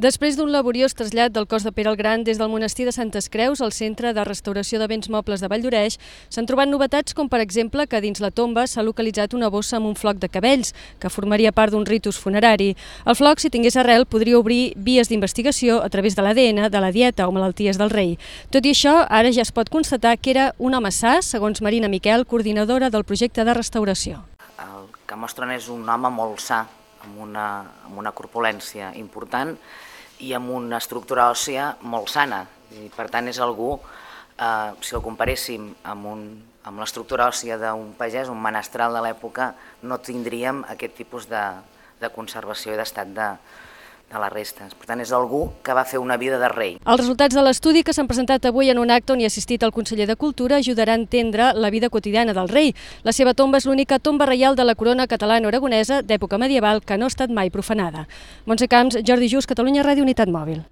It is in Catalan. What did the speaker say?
Després d'un laboriós trasllat del cos de Pere el Gran des del monestir de Santes Creus al Centre de Restauració de Béns Mobles de Valldoreix, s'han trobat novetats com, per exemple, que dins la tomba s'ha localitzat una bossa amb un floc de cabells, que formaria part d'un ritus funerari. El floc, si tingués arrel, podria obrir vies d'investigació a través de l'ADN, de la dieta o malalties del rei. Tot i això, ara ja es pot constatar que era un home sa, segons Marina Miquel, coordinadora del projecte de restauració. El que mostren és un home molt sa, amb una corpulència important i amb una estructura òssia molt sana. Per tant, és algú, si el comparéssim amb l'estructura òssia d'un pagès, un menestral de l'època, no tindríem aquest tipus de conservació i d'estat de les restes. Per tant, és algú que va fer una vida de rei. Els resultats de l'estudi que s'han presentat avui en un acte on hi ha assistit el conseller de Cultura ajudarà a entendre la vida quotidiana del rei. La seva tomba és l'única tomba reial de la corona catalana-aragonesa d'època medieval que no ha estat mai profanada. Montse Camps, Jordi Just, Catalunya Ràdio, Unitat Mòbil.